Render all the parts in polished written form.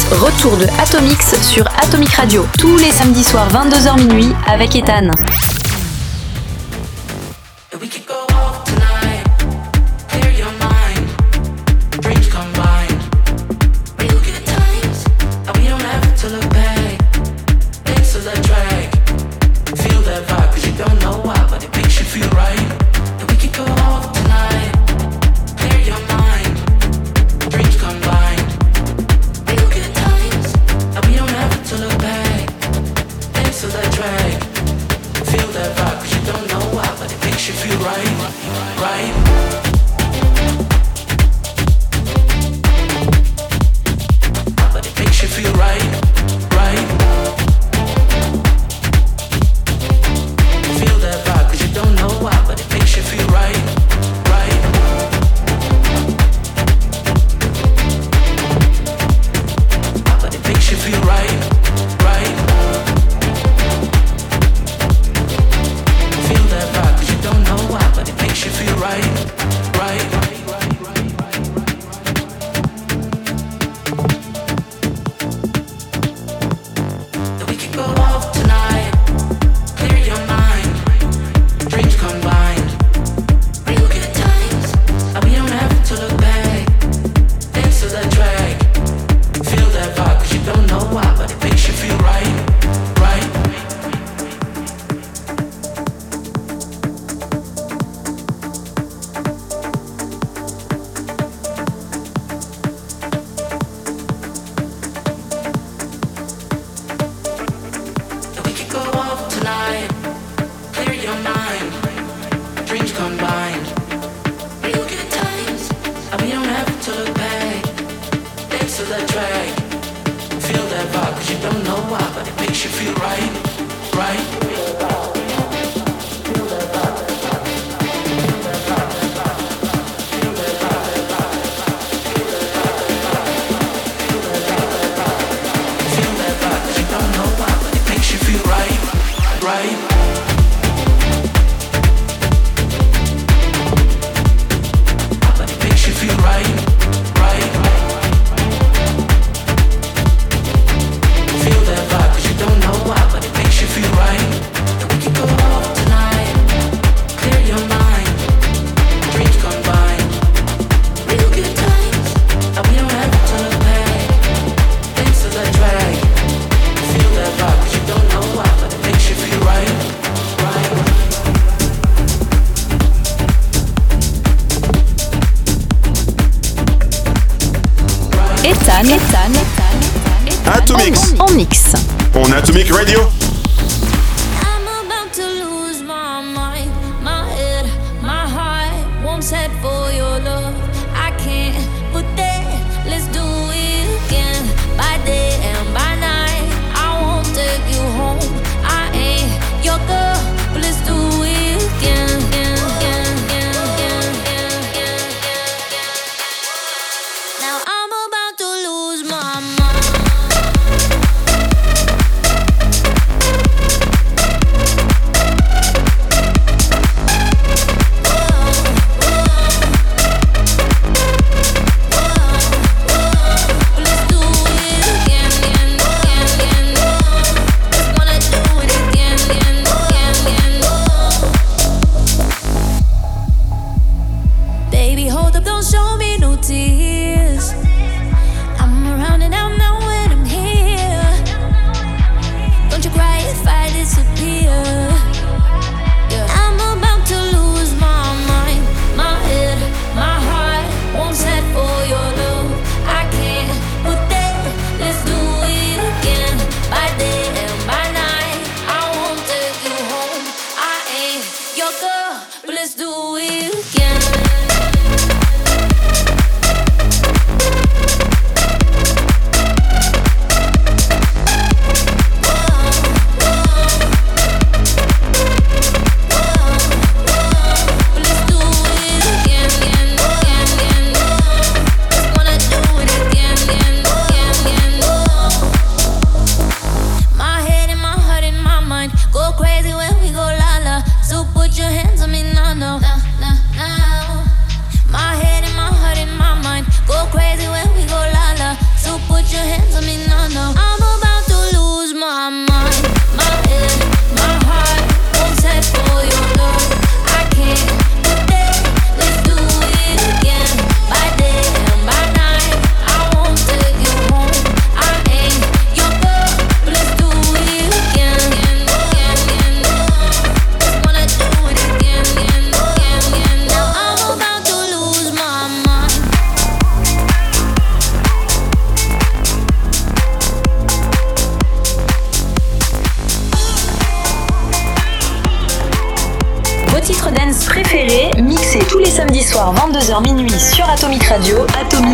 Retour de Atomix sur Atomic Radio, tous les samedis soirs 22h minuit avec Ethan. Atomix en mix. On Atomic Radio. Set for your love, I can't put that. Let's do it again. By day and by night, I won't take you home. I ain't your girl, but let's do it again. Now I'm about to lose my mind. préférés, mixés tous les samedis soirs 22h minuit sur Atomic Radio. Atomic.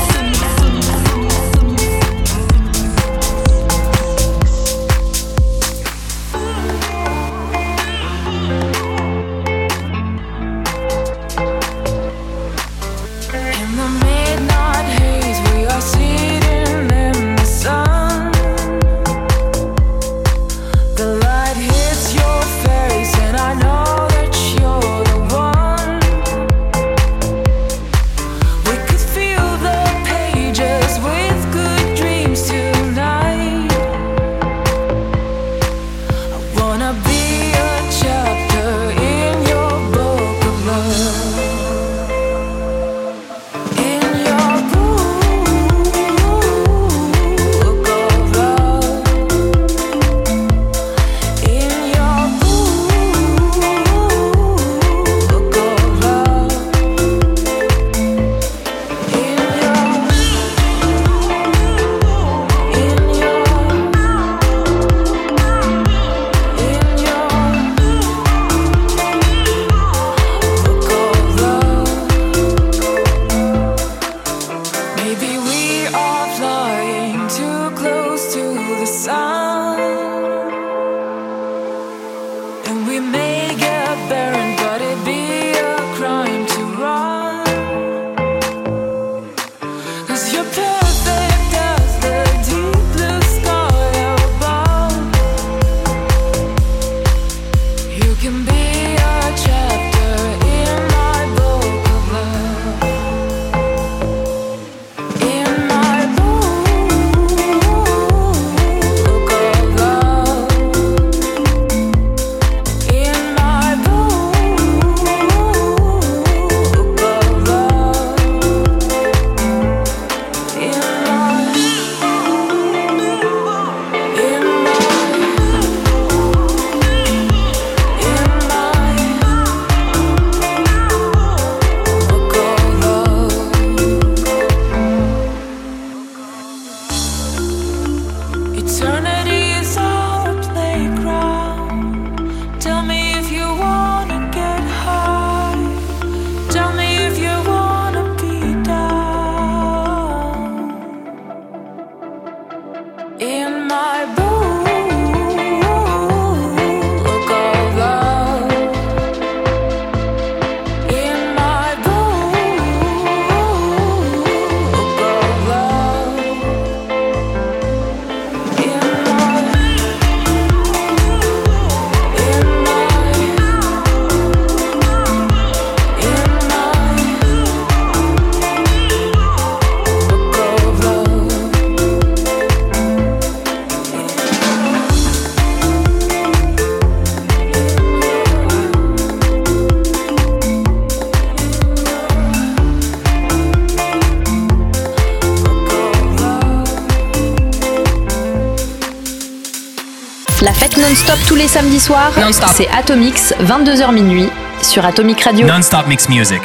La fête non-stop tous les samedis soirs, c'est Atomix, 22h minuit, sur Atomic Radio. Non-stop mix music.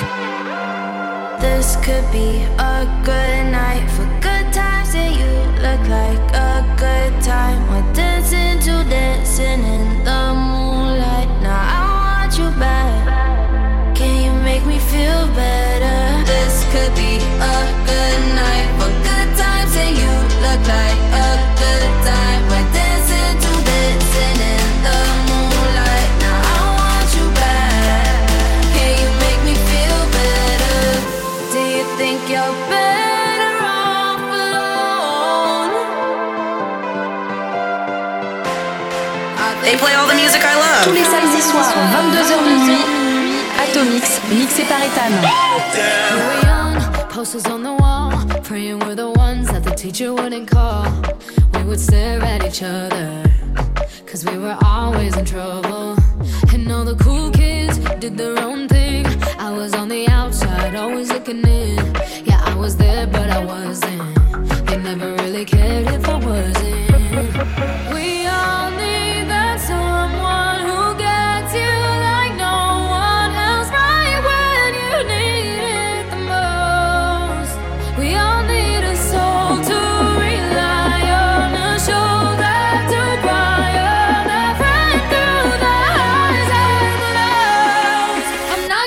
This could be a good night for good times, and you look like a good time. We're dancing to dancing in the moonlight. Now I want you back. Can you make me feel better? This could be a good night for good times, and you look like a good time. We're dancing to dancing in the moonlight. Now I want you back. Can you make me feel better? Do you think you're better off alone? They play all the music I love. Tous les samedis soirs, 22h minuit, Atomix, mixé par Ethan. We were young, posters on the wall, praying we're the ones that the teacher wouldn't call. We would stare at each other, cause we were always in trouble. And all the cool kids did their own thing. I was on the outside, always looking in. Yeah, I was there, but I wasn't. They never really cared if I wasn't. We all need that someone who gets you like no one else, right when you need it the most. We all need a soul to rely on, a shoulder to cry on, a friend through the highs and the lows. I'm not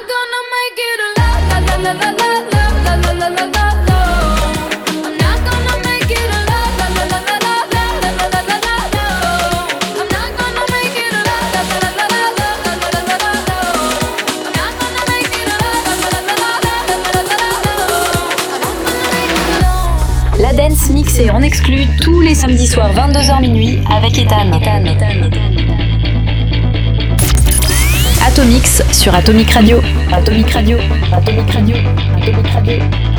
Dance mixé en exclu tous les samedis soirs 22h minuit avec Ethan. Atomix sur Atomic Radio. Atomic Radio. Atomic Radio. Atomic Radio.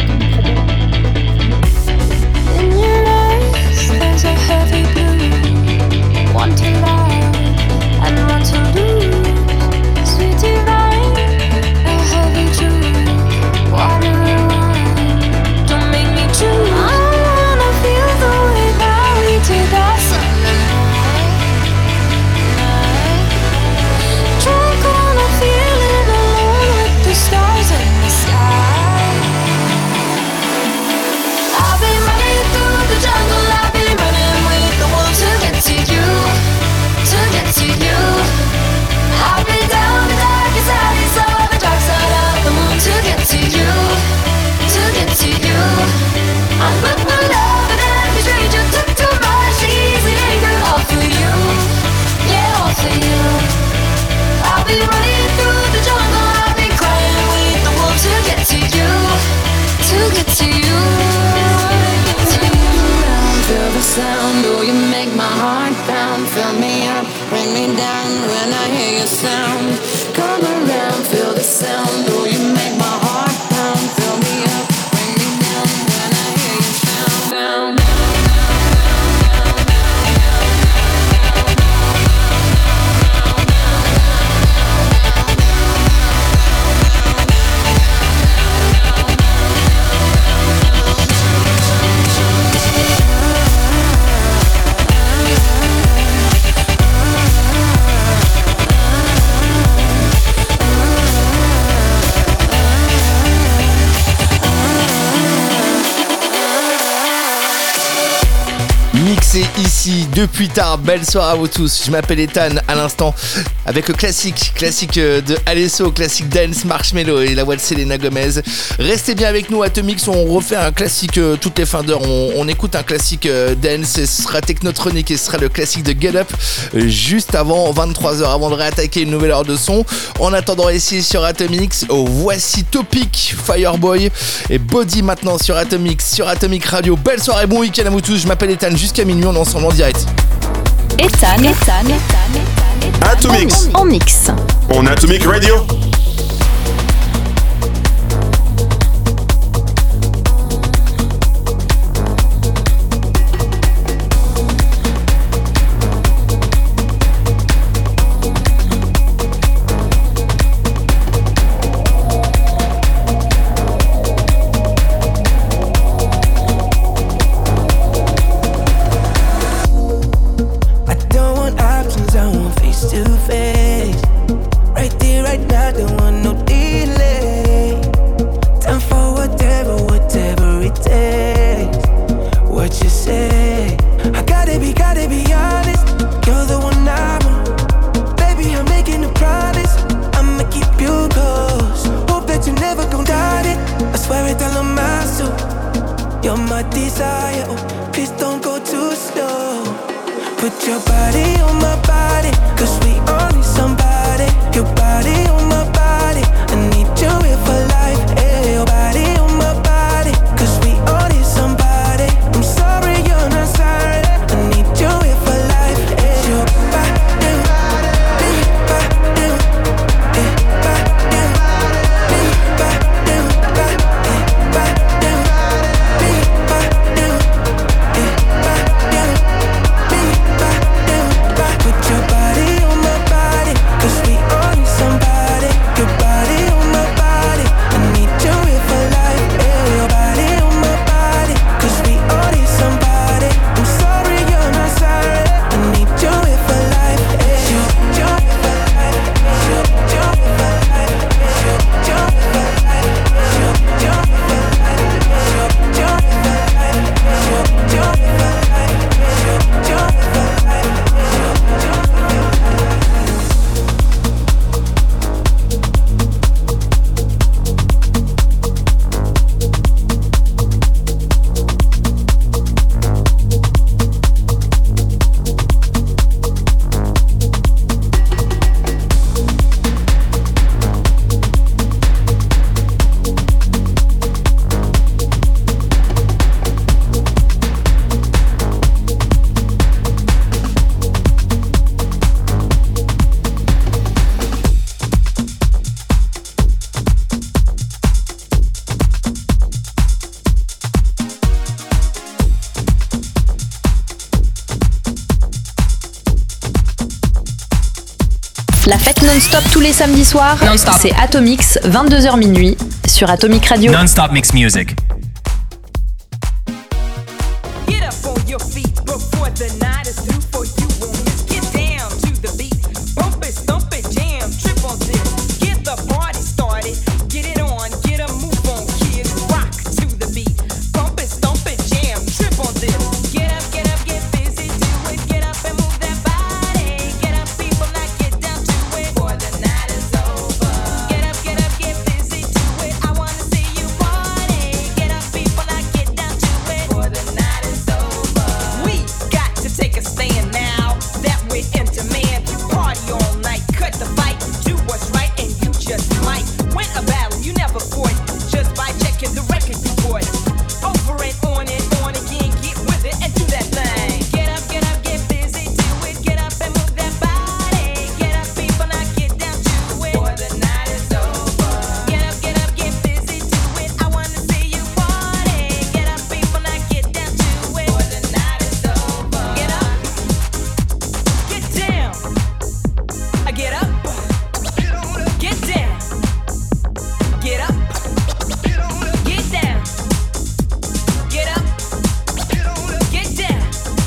In your eyes, there's a heavy blue. One to love and one to lose. Sweet divine, a heavy truth. Water line, don't make me choose. I wanna feel the way that we did that Sunday night. Drunk on a feeling alone with the stars in the sky. I've been running through the jungle, I've been running with the wolves to get to you, to get to you. I've been down the darkest alleys of the dark side of the moon to get to you, to get to you. I'm with my love and every stranger took too much easy anger, all for you, yeah, all for you. I'll be running through the jungle, I'll be crying with the wolves to get to you, to get to you. Feel the sound, oh you make my heart pound. Fill me up, bring me down when I hear your sound. Come around, feel the sound, oh you make my heart pound. Fill me up, bring me down when I hear your sound. Mixé ici depuis tard, belle soirée à vous tous. Je m'appelle Ethan à l'instant avec le classique de Alesso, classique dance, Marshmello et la voix de Selena Gomez. Restez bien avec nous, Atomix, on refait un classique toutes les fins d'heure. On écoute un classique dance et ce sera Technotronic et ce sera le classique de Get Up juste avant 23h, avant de réattaquer une nouvelle heure de son. En attendant ici sur Atomix, voici Topic, Fireboy et Body maintenant sur Atomix, sur Atomic Radio. Belle soirée, bon week-end à vous tous. Je m'appelle Ethan, jusqu'à minuit, on est ensemble en direct. Ethan. Atomix. En mix. On Atomic Radio. I need La fête non-stop tous les samedis soirs, Non-stop. c'est Atomix, 22h minuit, sur Atomic Radio. Non-stop mix music. Get up on your feet before the night is through for you won't miss. Get down to the beat. Bump it, stomp it, jam, trip on this. Get the party started. Get it on, get a move on, kids. Rock to the beat. Bump it, stomp it, jam, trip on this. Get up, get busy, do it. Get up and move that body. Get up, people, now get down to it. Before the night is over. Get up, get busy, do it. I wanna see you party. Get up, people, now get down to it. Before the night is over. We got to take a stand now that we're into man. Party all night, cut the fight, do what's right, and you just might win a battle you never fought just by checking the record you bought. Over and on again, get with it and do that thing. Get up, get busy, do it. Get up and move that body. Get up, people, now get down to it. Before the night is over. Get up, get busy, do it. I wanna see you party. Get up, people, now get down to it. Before the night is over. Get up, get down. I get up, get down. Get up, get down. Get up, get down.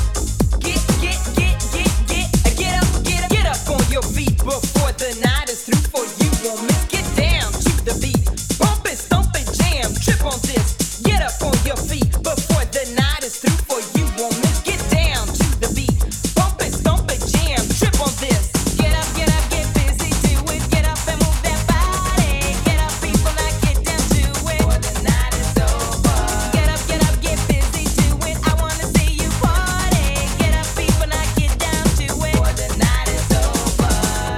Get up on your feet before the night is through for you won't miss. Get down to the beat. Bump it, stomp it, jam, trip on this. Get up on your feet before the night is through for you won't miss. Get down to the beat. Bump it, stomp it, jam, trip on this. Get up, get busy, do it. Get up and move that body. Get up, people, now get down to it. Before the night is over. Get up, get busy, do it. I wanna see you party. Get up, people, now get down to it. Before the night is over.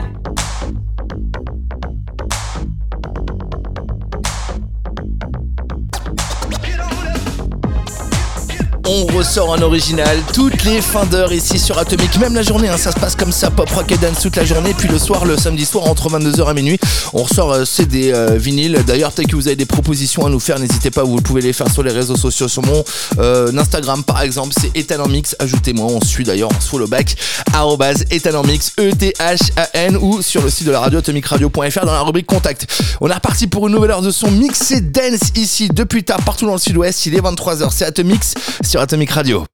On ressort un original toutes les fins d'heure ici sur Atomic, même la journée, hein, ça se passe comme ça, pop, rock et dance toute la journée, puis le soir, le samedi soir entre 22h et minuit, on ressort CD, vinyle. D'ailleurs, peut-être que vous avez des propositions à nous faire, n'hésitez pas, vous pouvez les faire sur les réseaux sociaux, sur mon Instagram par exemple, c'est Ethan en Mix, ajoutez-moi, on suit d'ailleurs, on se follow back, @Ethan en Mix, ETHAN, ou sur le site de la radio atomicradio.fr dans la rubrique contact. On est reparti pour une nouvelle heure de son mixé dance ici depuis tard partout dans le sud-ouest, il est 23h, c'est Atomix sur Atomic Radio.